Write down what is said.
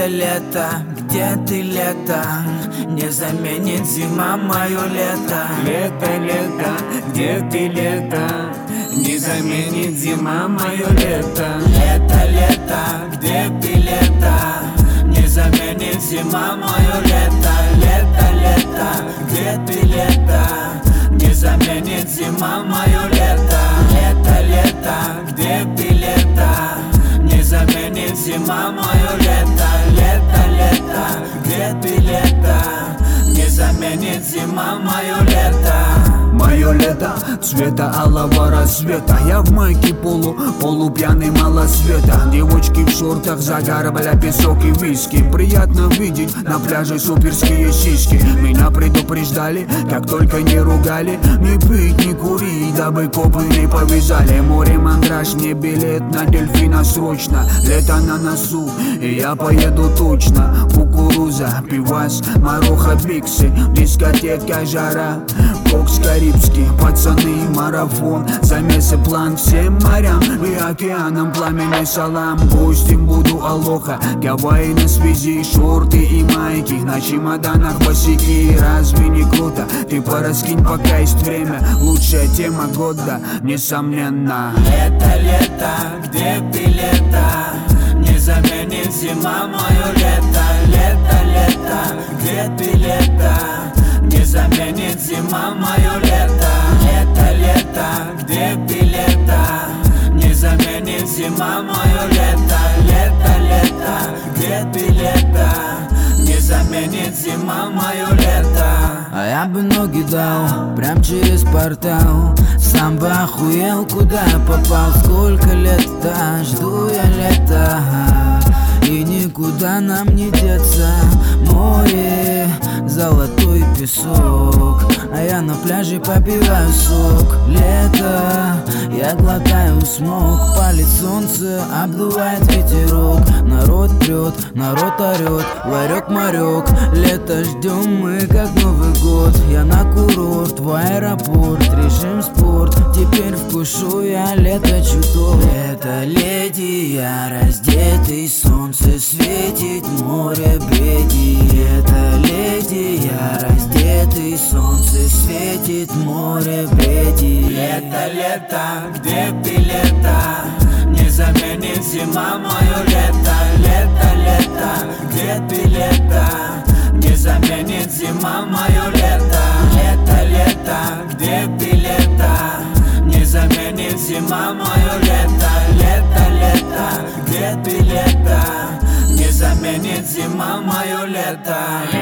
Лето, лето, где ты, лето? Не заменит зима мое лето. Лето, лето, где ты, лето? Не заменит зима мое лето. Лето, лето, где ты, лето? Не заменит зима мое лето. Лето, лето, где ты, лето? Не заменит зима мое лето. Лето, лето, где ты, лето? Не заменит зима мое лето. Лето, лето, где ты, лето? Не заменит зима мое лето. Мое лето цвета алого рассвета. Я в майке полупьяный малосвета. Девочки в шортах, загар, бля, песок и виски. Приятно видеть на пляже суперские сиськи. Меня предупреждали, как только не ругали. Не пить, не курить, дабы копы не повязали. Море мандраж, мне билет на дельфина срочно. Лето на носу, и я поеду точно. Кукуруза, пивас, маруха, биксы. Дискотека, жара, кокс карибский, пацаны, марафон. Замесы план всем морям и океанам. Пламенный салам, гостем буду алоха. Гавайи на связи, шорты и майки. На чемоданах босики, разве не круто? Ты пораскинь, пока есть время. Лучшая тема года, несомненно. Лето, лето, где ты, лето? Не заменит зима мое лето. Лето, лето, где ты, лето? Не заменит зима мое лето. Лето, лето, где ты, лето? Не заменит зима мое лето. Лето, лето, где ты, лето? Не заменит зима мое лето. А я бы ноги дал прям через портал. Сам бы охуел, куда я попал. Сколько лет, да, жду я лета. И никуда нам не деться. Море, золотой песок, а я на пляже попиваю сок. Лето, я глотаю смог. Палит солнце, обдувает ветерок. Народ прет, народ орет, ларек-марек. Лето ждем мы, как Новый год. Я на курорт, в аэропорт, режим спорт. Теперь вкушу я лето чуток. Лето, леди, я раздетый, солнце светит, море бредит. Это леди, я раздетый, солнце светит, море бредит. Лето, лето, где ты, лето? Не заменит зима мое лето. Лето, лето, где ты, лето? Не заменит зима мое лето. Лето, лето, где ты, лето? Не заменит зима мое лето. Лето, лето, где ты, лето? Не заменит зима мое лето.